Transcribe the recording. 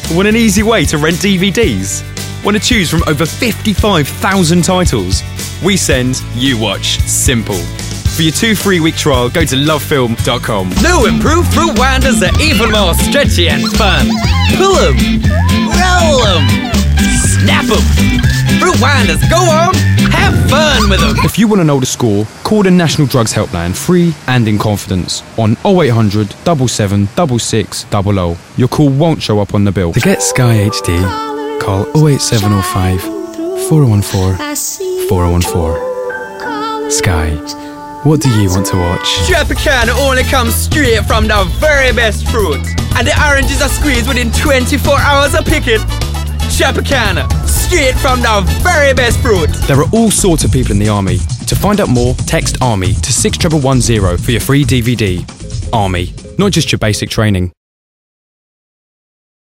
Want an easy way to rent DVDs? Want to choose from over 55,000 titles? We send, you watch. Simple. For your 2 free-week trial, go to lovefilm.com. New improved fruit winders are even more stretchy and fun. Pull 'em, roll 'em, snap 'em. Fruit winders, go on, have fun with them. If you want to know the score, call the National Drugs Helpline free and in confidence on 0800 77 66 00. Your call won't show up on the bill. To get Sky HD, call 08705 4014 4014. Sky. What do you want to watch? Tropicana only comes straight from the very best fruit. And the oranges are squeezed within 24 hours of picking. Tropicana, straight from the very best fruit. There are all sorts of people in the Army. To find out more, text ARMY to 61110 for your free DVD. Army, not just your basic training.